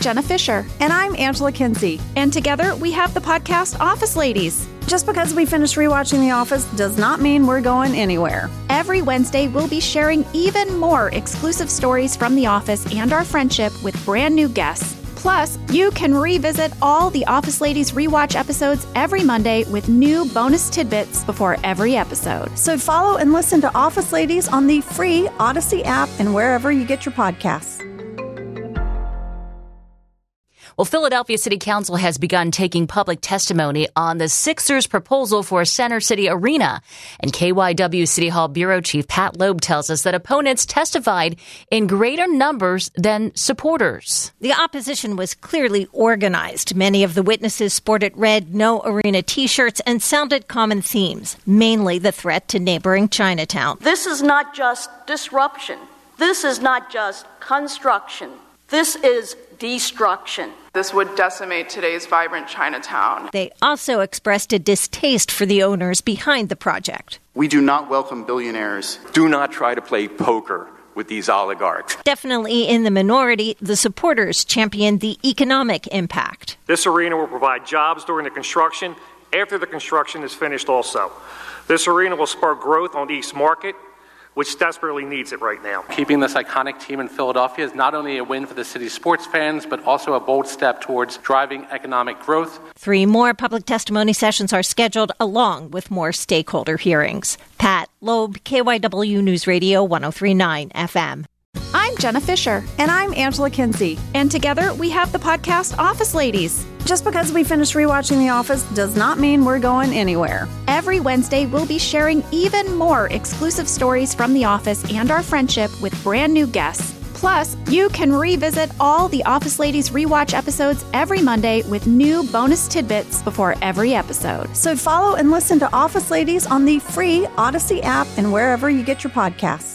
Jenna Fisher. And I'm Angela Kinsey. And together we have the podcast Office Ladies. Just because we finished rewatching The Office does not mean we're going anywhere. Every Wednesday, we'll be sharing even more exclusive stories from The Office and our friendship with brand new guests. Plus, you can revisit all the Office Ladies rewatch episodes every Monday with new bonus tidbits before every episode. So follow and listen to Office Ladies on the free Odyssey app and wherever you get your podcasts. Well, Philadelphia City Council has begun taking public testimony on the Sixers' proposal for a Center City Arena. And KYW City Hall Bureau Chief Pat Loeb tells us that opponents testified in greater numbers than supporters. The opposition was clearly organized. Many of the witnesses sported red No Arena T-shirts and sounded common themes, mainly the threat to neighboring Chinatown. This is not just disruption. This is not just construction. This is destruction. This would decimate today's vibrant Chinatown. They also expressed a distaste for the owners behind the project. We do not welcome billionaires. Do not try to play poker with these oligarchs. Definitely in the minority, the supporters championed the economic impact. This arena will provide jobs during the construction, after the construction is finished also. This arena will spark growth on the East Market, which desperately needs it right now. Keeping this iconic team in Philadelphia is not only a win for the city's sports fans, but also a bold step towards driving economic growth. 3 more public testimony sessions are scheduled, along with more stakeholder hearings. Pat Loeb, KYW News Radio 103.9 FM. I'm Jenna Fisher. And I'm Angela Kinsey. And together we have the podcast Office Ladies. Just because we finished rewatching The Office does not mean we're going anywhere. Every Wednesday, we'll be sharing even more exclusive stories from The Office and our friendship with brand new guests. Plus, you can revisit all the Office Ladies rewatch episodes every Monday with new bonus tidbits before every episode. So follow and listen to Office Ladies on the free Odyssey app and wherever you get your podcasts.